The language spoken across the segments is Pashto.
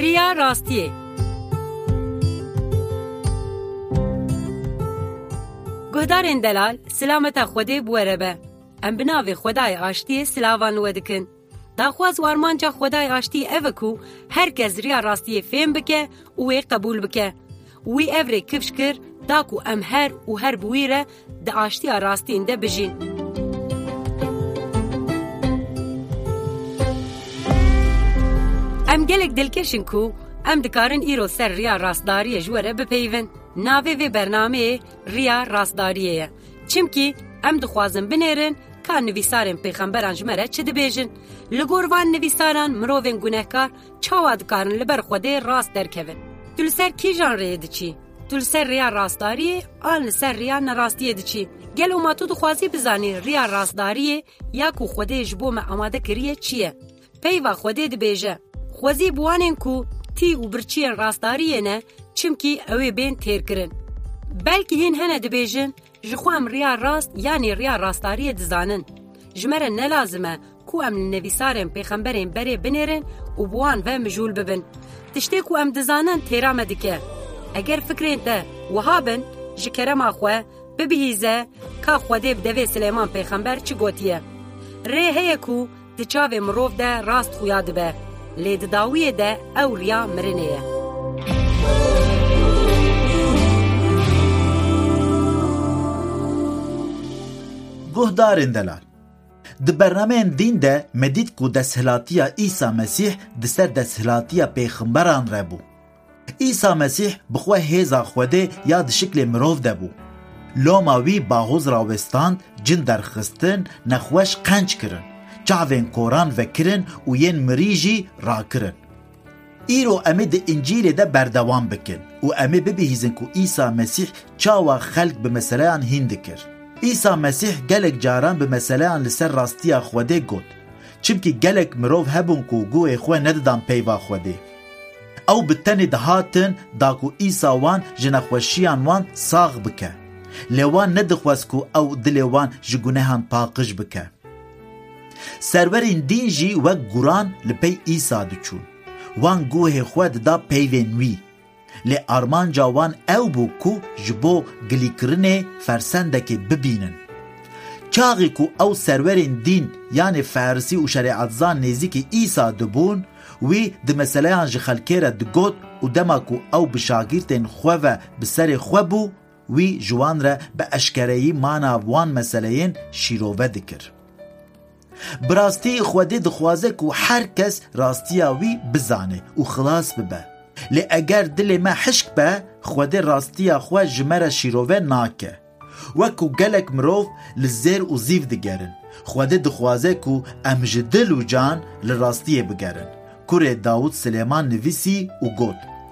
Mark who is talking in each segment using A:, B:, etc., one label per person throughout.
A: ریا راستیه. گهدارین دلال سلامت خوده بوره به. ام بناوی خدای آشتی سلاوان ودکن. داخواز وارمانجا خدای آشتی اوکو هر کس ریا راستیه فهم بکه اوی قبول بکه. وی اوری کفش کر داکو ام هر بویره دا آشتی راستین ده بجین. ام گلک دلکشن کو ام دکارن ایرو سر ریا راستداری جوره بپیون. ناوی و برنامه ریا راستداریه. چمکی ام دخوازن بنیرن که نویسارن پیغمبران جمره چه دبیجن. لگوروان نویساران مروین گناهکار چاوا دکارن لبر خوده راست درکون. تول سر کی جان ریه دچی؟ تول سر ریا راستداریه آن سر ریا نراستیه دچی. گلو ما تو دخوازی بزانی ریا راستداریه یا کو خوده جبو ما آماده کریه چیه؟ پیوا خوده دبیجه. خوازی بوانن کو تی و برچین راستداریه نه چمکی اوی بین تیر کرن. بلکه هین هنه دبیجن جخوام ریا راست یعنی ریا راستداریه دزانن. جمره نلازمه کو ام نویسارن پیغمبرین بره بنیرن و بوان و مجول ببن. تشتی کو ام دزانن تیرامه دکه. اگر فکرین ده وهابن جکرم آخوه ببهیزه که خوده بدوی سلیمان پیغمبر چی گوتیه. ری هیه کو دچاوه مروف ده راست خویاد به. لید داویه ده او ریا مرنیه.
B: گهدارین دلال د برنامه دین ده مدید کو دسهلاتیا عیسی مسیح دسر دسهلاتیا پیغمبران ربو. عیسی مسیح بخواه هیزا خوده یا د شکل مروف ده بو. لوماوی باغوز راوستاند جن درخستن نخوش قنج کرن. چاوین کوران وکرن و ین مریجی را کرن. ایرو امی ده انجیل ده بردوان بکن و امی ببهیزن کو عیسی مسیح چاوا خلق به مسئلهان هند کر. عیسی مسیح گلک جاران به مسئلهان لسر راستیا خوده گود. چمکی گلک مروف هبون کو گوه خواه نددان پیوا خوده. او بتنی دهاتن داکو عیسی وان جنخوشیان وان ساغ بکه. لیوان ندخواست کو او دلیوان جگونهان پاقش بکه. سرورین دین جی وک گوران لپی عیسی دچون. وان گوه خود دا پیوین وی. لی آرمان جاوان او بو کو جبو گلی کرنه فرسندکی ببینن. چاقی کو او سرورین دین یعنی فارسی و شریعت زان نزیک عیسی دبون وی د مسئله انج خلکیره دگود و دما کو او بشاگیرتین خواه بسر خواه بو وی جوان را به اشکرهی مانا وان مسئلهین شیروه دکر. براستی خوده دخوازه کو هر کس راستیاوی بزانه و خلاص ببه. لی اگر دل ما حشک به خوده راستیا خواه جمره شیروه ناکه. وکو گلک مروف لزیر و زیف دگرن. خوده دخوازه کو امج دل و جان لراستیه بگرن. کوره داود سلیمان نویسی و گود.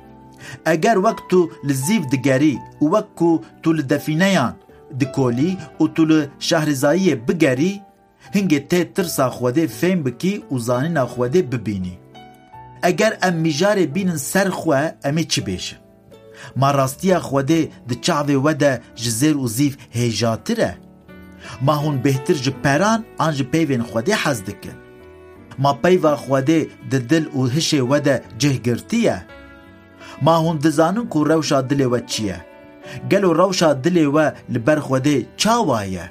B: اگر وقتو لزیف دگری و وقتو تو لدفینیان دکولی و تو لشهرزایی بگری هنگه ته ترسا خوده فهم بکی و زانینا خوده ببینی. اگر ام میجار بینن سر خواه امی چی بیشه؟ ما راستیا خوده ده چاوه وده جزیر و زیف هیجاتره. ما هون بهتر جپران آنج پیوین خوده حز دکن. ما پیوا خوده ده دل و هشه وده جهگرتیه. ما هون دزانن کو روشا دل و چیه؟ گلو روشا دل و لبر خوده چاوایه.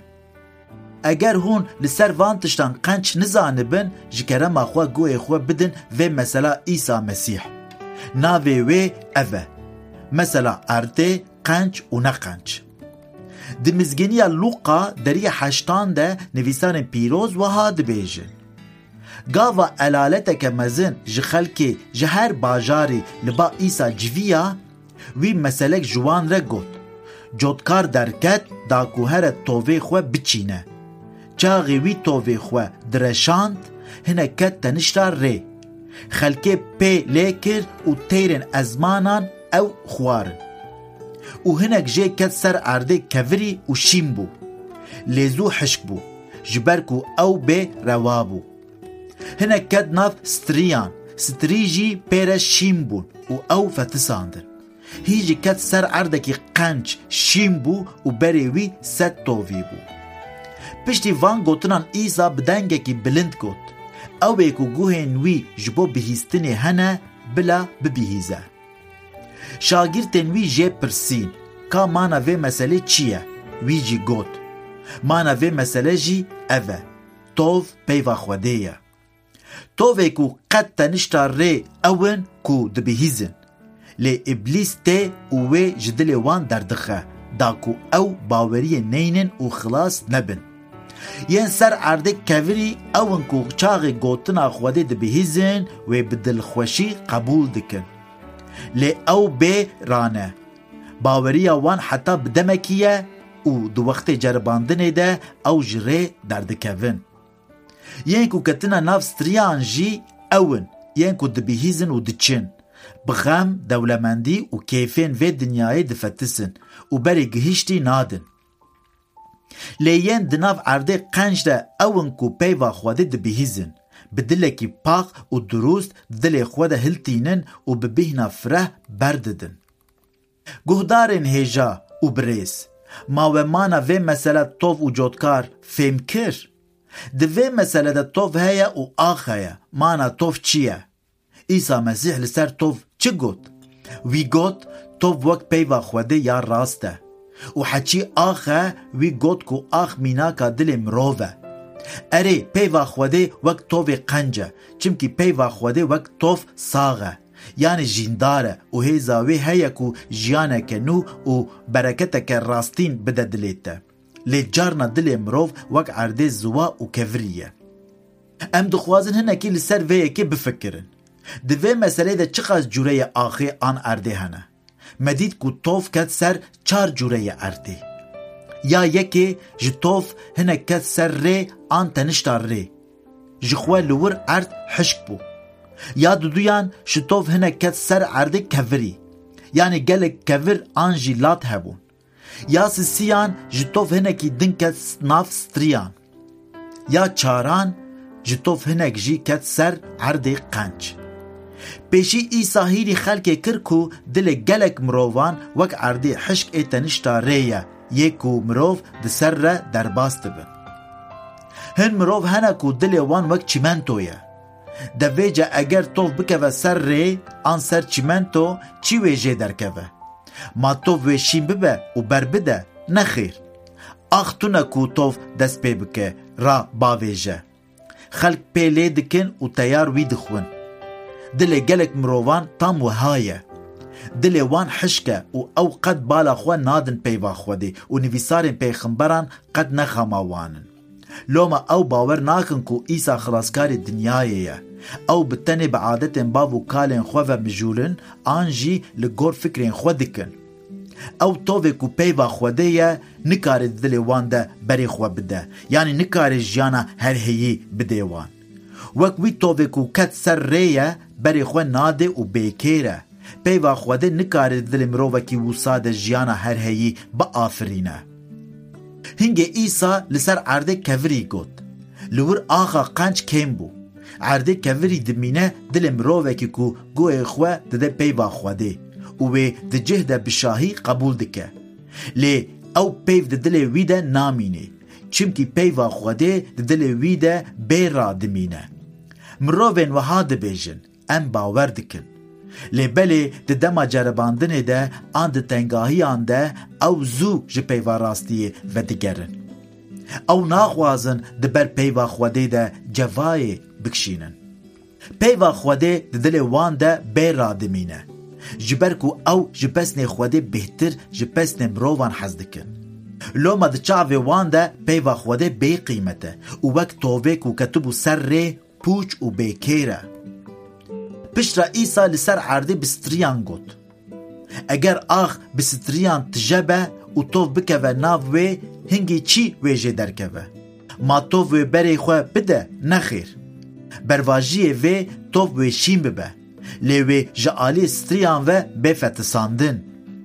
B: اگر هون لسر وانتشتان قنچ نزانبن جکره ما خواه گوه خواه بدن و مثلا عیسی مسیح ناوه و اوه مثلا ارده قنچ و نقنچ. دمزگینی لوقا دری 8 ده نویسان پیروز وها دبیجن گاوا علالتک مزن جخلکی جهر باجاری لبا عیسی جویا وی مسلک جوان را گود جودکار درکت داکو هر تووه خواه بچینه چاقی وی تووی خواه درشاند هنه کت تنشتار ری خلکه پی لیکر و تیرن ازمانان او خوارن و هنک جه کت سر عرده کوری و شیم بو لیزو حشک بو جبرکو او به روابو هنک کت ناف ستریان ستریجی پیره شیم بون و او فتساندن هیجی کت سر عرده کی قنچ شیم بو و بریوی ست تووی بو پشتی وان گوتنان ایسا بدنگه کی بلند گوت او بیکو گوهن وی جبو بهیستنی هنه bila bibihîze. Şagirtên wî jê pirsîn ka mana vê meselê çi ye? Wî jî got, mana vê mesele jî ev e, tov peyva Xwedê ye. Tovê ku qet tenişta rê ew in ku dibihîzin. Lê îblîs tê û wê ji dilê wan derdixe da ku ew baweriyê neynin û xilas nebin. Yên ser erdê kevirî ew in ku çaxê gotina Xwedê dibihîzin wê bi dilxweşî qebûl dikin. Lê ew bê rane. Baweriya wan heta bi demekî ye û di wextê ceribandinê de ew ji rê derdikevin. Yên ku ketina nav striyan jî ew in, yên ku dibihîzin û diçin. Bi xem, dewlemendî û keyfên vê dinyayê difetisin û berê gihîştî nadin. Lê yên di nav erdê qenc de ew in ku peyva Xwedê dibihîzin, bi dilekî pak û durûst dilê xwe de hiltînin û bi bîhna fireh berdidin. Guhdarên hêja û birêz, ma we mana vê mesele tov û cotkar fêm kir? Di vê mesele de tov heye û ax heye, mana tov çi ye? İsa Mesîh li ser tov çi got? Wî got, tov wek peyva Xwedê ya rast e. û heçî ax e, wî got ku ax mînaka dilê mirov e. Erê, peyva Xwedê wek tovê qenc e, çimkî peyva Xwedê wek tov sax e, yani jîndar e û hêza wê heye ku jiyaneke nû û bereketeke rastîn bide dilê te. Lê carna dilê mirov wek erdê ziwa û kevirî ye. Em dixwazin hinekî li ser vê yekê bifikirin. Di vê meselê de çi qas cûreyê axê an erdê hene? Me dît ku tov ket ser çar cûreyê erdê. Ya yekê ji tov hinek ket ser rê an tenişta rê. Ji xwe li wir erd hişk bû. Ya duduyan ji tov hinek ket ser erdê kevirî. Yani gelek kevir an jî lat hebûn. Ya sisiyan ji tov hinekî din ket nav striyan. Ya çaran ji tov hinek jî ket ser erdê qenc. Pêşî İsa hîrî xelkê kir ku dilê gelek mirovan wek erdê hişk ê tenişta rê ye, yê ku mirov di ser re derbas dibin. Hin mirov hene ku dilê wan wek çimento ye. Devêce eger tov bikeve ser rê, an ser çimento çî wê jê derkeve? Ma tov wê şîn bibe û ber bide, nexêr. Ax tune ku tov dest pê bike, ra bavêje. Xelk pê lê dikin û teyar wî dixwin. Dilê gelek mirovan tam wiha ye. Dilê wan hişk e û ew qet bala xwe nadin peyva Xwedê û nivîsarên pêxemberan qet nexema wanin. Loma ew bawer nakin ku İsa xilaskarê dinyayê ye. Ew bi tenê bi adetên bav û kalên xwe ve mijûlin, an jî li gor fikrên xwe dikin. Ew tovê ku peyva Xwedê ye, nikarê dilê wan de berê xwe bide, yani nikarê jiyana herheyî bidê wan. Wek wî tovê ku ket ser rê ye, berê xwe nade û bêkêr e. Peyva Xwedê nikarê dilê mirovekî wisa de jiyana herheyî biafirîne. Hingê İsa li ser erdê kevirî got. Li wir axa qenc kêm bû. Erdê kevirî dimîne dilê mirovekî ku guhê xwe dide peyva Xwedê û wê di cih de bişahî qebûl dike. Lê ew peyv di dilê wî de namîne, çimkî peyva Xwedê di dilê wî de bêra dimîne. Mirovên wiha dibêjin, em bawer dikin. Lê belê di dema ceribandinê de an di tengahiyan de ew zû ji peyva rastiyê vedigerin. Ew naxwazin di ber peyva Xwedê de cevayê bikişînin. Peyva Xwedê di dilê wan de bêra dimîne. Ji ber ku ew ji pesnê Xwedê bêhtir ji pesnê mirovan hez dikin. Loma di çavê wan de peyva Xwedê bê qîmet e û wek tovê ku ketibû ser rê, pûç û bêkêr e. Piştra İsa li ser erdê bi striyan got. Eger ax bi striyan tijebe û tov bikeve nav wê, hingî çî wê jê derkeve? Ma tov wê berê xwe bide, nexêr. Bervajiyê vê tov wê şîn bibe. Lê wê ji alî striyan ve bêfetisandin.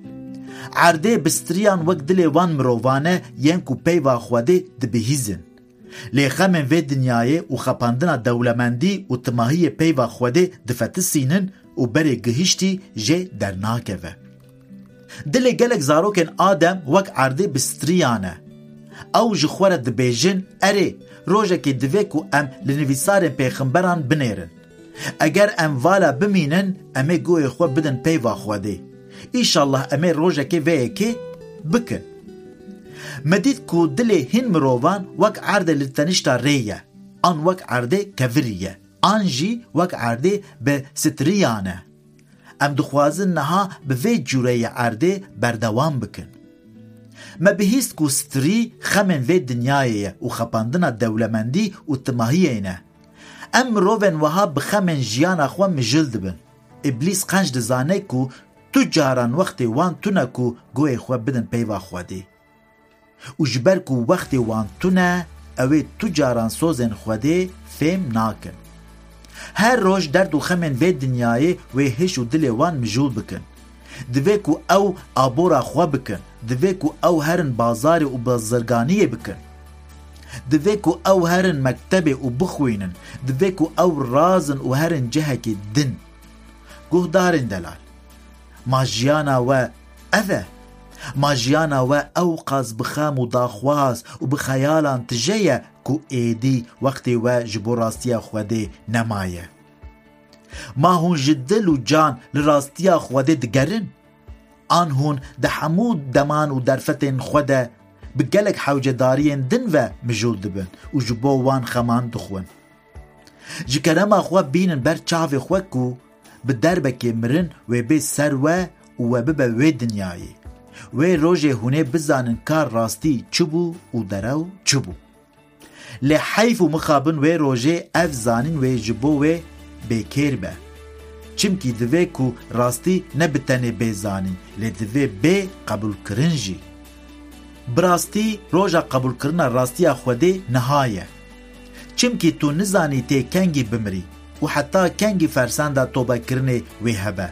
B: Erdê bi striyan wek dilê wan mirovan e, yên ku peyva Xwedê dibihîzin. Lê xemên vê dinyayê û xepandina dewlemendî û timahiyê peyva Xwedê difetisînin û berê gihîştî jê dernakeve. Dilê gelek zarokên Adem wek erdê bi striyan e. Ew ji xwe re dibêjin, erê, rojekê divê ku em li nivîsarên pêxemberan binêrin. اگر ام والا بمینن امه گوی خو بدن پیوا خوده ایشالله امه روژه که ویه که بکن. مدید کو دل هین مروان وک عرده لتنشتا ریه آن وک عرده کوریه آن جی وک عرده به ستریانه. ام دخوازن نها به وی جوره عرده بردوام بکن. ما بهیست کو ستری خمن وی دنیایه و خپاندنا دولمندی و تماهیه نه. ام روون وها بخمن جیان اخوا مجلد بن. ابلیس قنج دزانه کو تو جاران وقت وان تونه کو گوی خوا بدن پیوا خواده. و جبر کو وقت وان تونه اوی تو جاران سوزن خواده فهم ناکن. هر روز درد و خمن وی دنیای وی هش و دل وان مجول بکن. دوی کو او آبورا خوا بکن. دوی کو او هرن بازار و بازرگانی بکن. دوی کو او هرن مکتب و بخوینن. دوی کو او رازن و هرن جهک دن. گوه دارن دلال. ماجیانا و اوه. ماجیانا و او قاز بخام و داخواز و بخیالان تجیه کو ایدی وقتی و جبوراستیا خوده نمایه. ما هون جدل و جان لراستیا خوده دگرن. آن هون ده حمود دمان و درفتن خوده بگلک حوجه دارین دن و مجول دبن و جبو وان خمان دخون. جکرما خواه بینن بر چاوی خواه کو بدربک مرن و بی سر و ببه و دنیایی. و روژه هونه بزانن کار راستی چبو و درو چبو. لحیف و مخابن و روژه اف زانین و جبو و بیکر به. چمکی دوی کو راستی نبتنه بیزانین لدوی بی قبول کرنجی. براستی روژا قبول کرنا راستی خوده نهایه. چمکی تو نزانی تی کنگی بمری و حتی کنگی فرسانده توبه کرنه وی هبه.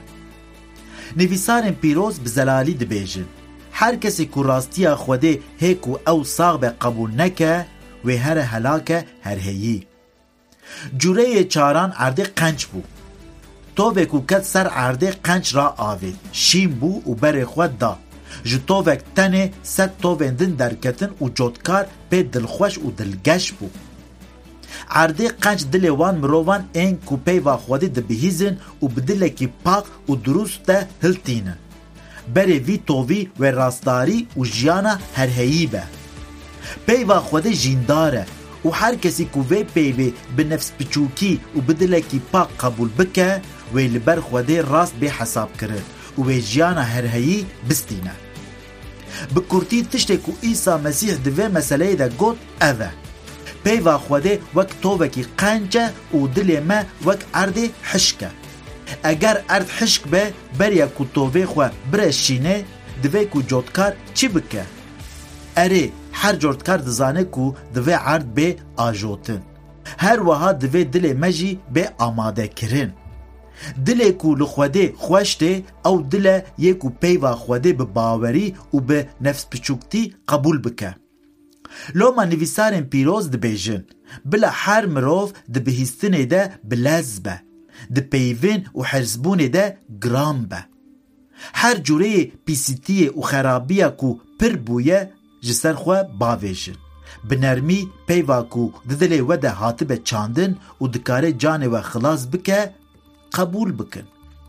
B: نویسان پیروز بزلالی دبیجن. هر کسی کو راستی خوده هیکو او ساغ به قبول نکه و هر هلاکه هر هیی. جوره چاران عرده قنچ بو. توبه کو کد سر عرده قنچ را آوید. شیم بو و بر خود دا. جو توبه تنه ست توبه دن درکتن و جودکار پی دلخوش و دلگش بو. عرده قنچ دل وان مروان این کو پی و خوده دبهیزن و بدل کی پاک و دروست ده هلتینن. بره وی تووی و راستاری و جیانا هر هیبه. پی و خوده جینداره و هر کسی کو وی پیوی به نفس بچوکی و بدل کی پاک قبول بکه و لبر خوده راست به حساب کرد و وی جیانا هر هیی بستینه. بکورتی تشتی کو عیسی مسیح دوی مسئله ده گوت اوه. پی و خوده وک تو وکی قنجه و دل ما وک عرده حشکه. اگر ارد حشک به بریا کو تووی خواه برشینه دوی کو جودکار چی بکه؟ اره هر جودکار دزانه کو دوی عرد به آجوتن. هر وها دوی دل مجی به آماده کرن. دل کو لخوده خوشته او دل یکو پیوا خوده به باوری و به نفس پچوکتی قبول بکه. لوما نویسارن پیروز دبیجن بلا هر مروف دبهیستنه ده بلزبه ده پیوین و حرزبونه ده گرام به. هر جوره پیسیتی و خرابیه کو پر بویه جسر خواه باویجن. بنرمی پیوا کو ددل و ده حاطبه چاندن و دکاره جان و خلاص بکه قبول بکن.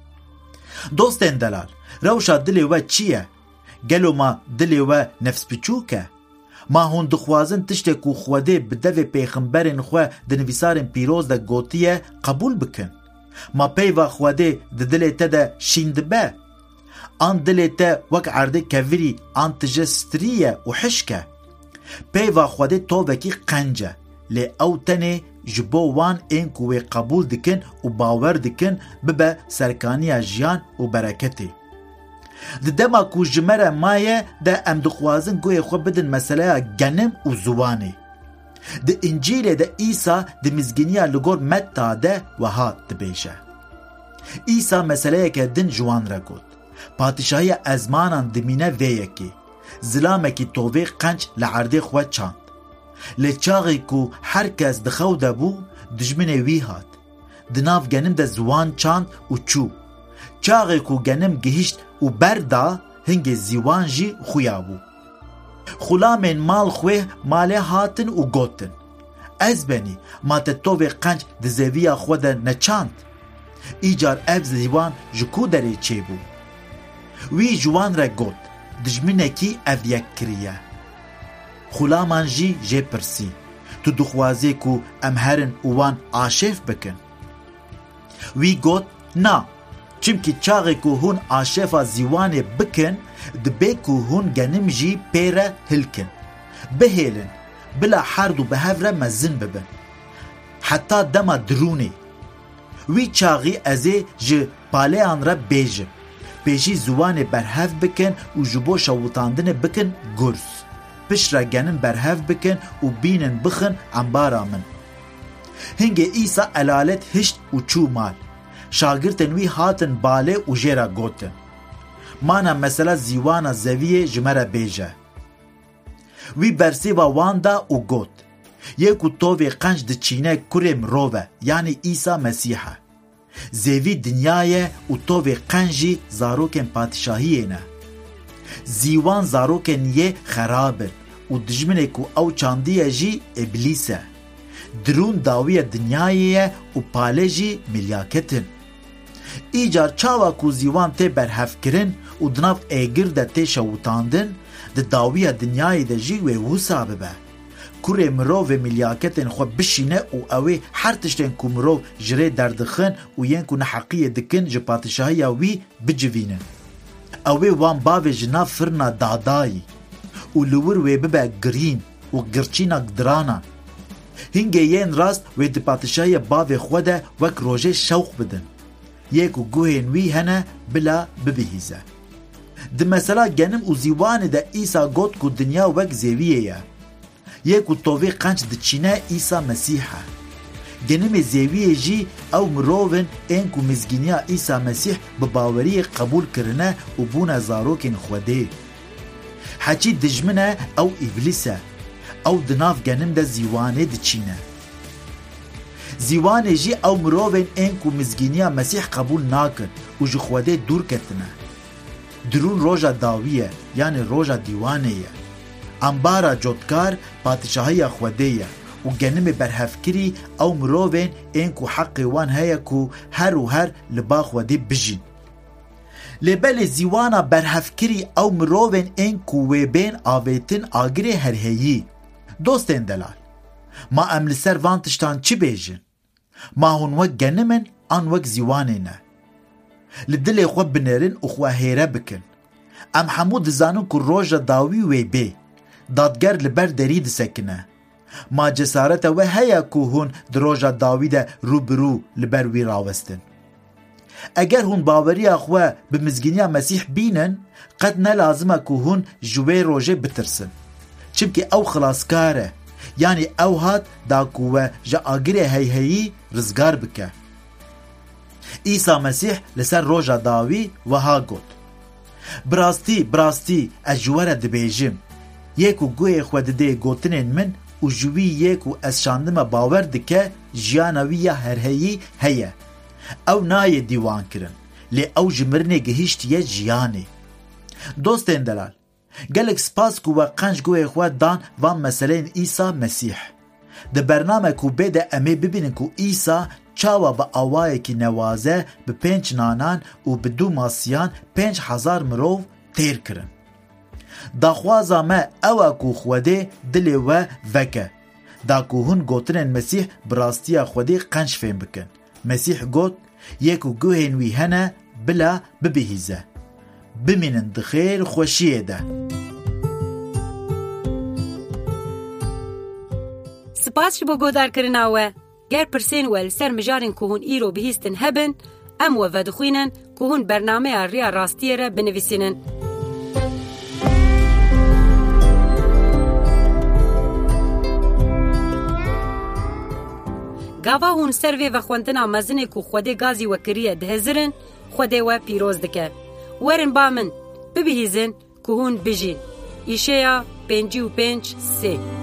B: دوستین دلال روشا دل و چیه؟ گلو ما دل و نفس بچوکه. ما هون دخوازن تشتی کو خوده بدوی پیغمبرین خواه دنویسارن پیروز ده گوتیه قبول بکن. ما پیوا خوده ده دل تا ده شیند به. آن دل تا وک عرده کوری آن تجستریه و حشکه. پیوا خوده تو وکی قنجه. لی او تنه جبو وان این کوی قبول دکن و باور دکن ببه سرکانی جیان و برکتی. ده دما کو جمره مایه ده ام دخوازن گوی خواه بدن مسئله گنم و زوانه. ده انجیل ده ایسا ده مزگینیا لگور متا ده و ها ده بیشه. ایسا مسئله که دن جوان را گود. پادشاهی ازمانان دمینه ویه که زلامه که تووی قنچ لعرده خواه چاند. لچاقی کو هر کس دخو ده بو دجمنه وی هاد. دناف گنم ده زوان چاند و چو. چاقی کو گنم گهشت و بردا هنگ زیوان جی خویابو. خلامین مال خواه ماله هاتن و گوتن. از بینی ما تتوی قنج دزویا خود نچاند. ایجار ev ziwan ji ku derê çêbû. Wî ji wan re got, dijminekî ev yek kiriye. Xulaman jî jê pirsî, tu dixwazî ku em herin û wan aşêv bikin? Wî got, na, çimkî çaxê ku hûn aşêfa zîwanê bikin, dibe ku hûn genim jî pê re hilkin. Bihêlin, bila herd û bihev re mezin bibin. Heta dema dirûnê. Wî çaxî ez ê ji paleyan re bêjim. Pêjî ziwanê berhev bikin û ji bo şewitandinê bikin gurs. Piş re genin berhev bikin û bînin bixin embara min. Hingê îsa elalet hişt û çû mal. Şagirtên wî hatin balê û jê re gotin. Mana mesela zîwana zeviyê ji me re bêje. Wî bersêva wan da û got. Yê ku tovê qenc diçîne kurê mirov e, yanî İsa Mesîh e. Zêvî dinyayê û tovê qenc jî zarokên padişahiyê ne. Zîwan zarokên yê xerabin û dijminê ku ew çandiye jî îblîs e. Dirûn dawiya dinyayê ye û palê jî milyaketin. Îcar çawa ku zîwan tê berhevkirin û di nav êgir de tê şewitandin, di dawiya dinyayê de jî wê wisa bibe. Kurê mirov vê milyaketên xwe bişîne û ew ê her tiştên ku mirov ji rê derdixin û yên ku neheqiyê dikin ji padişahiya wî bicivînin. Ew ê wan bavê ji nav firna dadayî û li wir wê bibe girîn û girçînak diranan. Hingê yên rast wê di padişahiya bavê xwe de wek rojê şewq bidin. Yê ku guhên wî hene bila bibihîze. Di mesela genim û zîwanê de İsa got ku dinya wek zêviyê ye. Yê ku tovê qenc diçîne İsa Mesîh e. Genimê zêviyê jî ew mirovin ên ku mizgîniya İsa Mesîh bi baweriyê qebûl kirine û bûne zarokên Xwedê. Hecî dijmin e ew îblîs e. Ew di nav genim de zîwanê diçîne. Zîwanê jî ew mirovên ên ku mizgîniya Mesîh qebûl nakin û ji Xwedê dûr ketine. Dirûn roja dawî ye, yanî roja dîwanê ye. Ambara cotkar padişahiya Xwedê ye û genimê berhevkirî ew mirovên ên ku heqê wan heye ku her û her li ba Xwedê bijîn. Lêbelê zîwana berhevkirî ew mirovên ên ku wê bên avêtin agirê herheyî. Dostên delal, ma em li ser van tiştan çi bêjin? Ma hûn wek genimin an wek zîwanê ne. Li dilê xwe binêrin û xwe hêre bikin. Em hemû dizanin ku roja dawî wê bê. Dadger li ber derî disekine. Ma cesareta we heye ku hûn di roja dawî de rûbirû li ber wî rawestin. Eger hûn baweriya xwe bi mizgîniya Mesîh bînin, qet nelazim e ku hûn ji wê rojê bitirsin. Çimkî ew xilaskar e, yanî ew hat da ku we ji agirê heyheyî rizgar bike. İsa Mesîh li ser roja dawî wiha got. Birastî, birastî, ez ji we re dibêjim. Yê ku guhê xwe didê gotinên min û ji wî yê ku ez şandime bawer dike, jiyana wî ya herheyî heye. Ew nayê dîwankirin, lê ew ji mirinê gihîştiye jiyanê. Dostên delal, gelek spas ku we qenc guhê xwe dan van meseleyên İsa Mesîh. Di bername ku bê de em ê bibînin ku İsa çawa bi awayekî newaze bi 5 nanan û bi 2 masiyan 5,000 mirov têr kirin. Daxwaza me ew e ku Xwedê dilê we veke. Da ku hûn gotinên Mesîh bi rastiya Xwedê qenc fêm bikin. Mesîh got, yê ku guhên wî hene bila bibihîze. Bimînin di xêr xweşiyê de.
A: Spas ji bo guhdarkirina we. Ger pirsên we li ser mijarên ku hûn îro bihîstin hebin, em we vedixwînin ku hûn bernameya Rêya Rastiyê re binivîsînin. Gava hûn ser vê vexwendina mezinê ku Xwedê gazî we kiriye dihezirin, Xwedê we pîroz dike. Werin ba min, bibihîzin ku hûn bijîn. Îşeya 55:3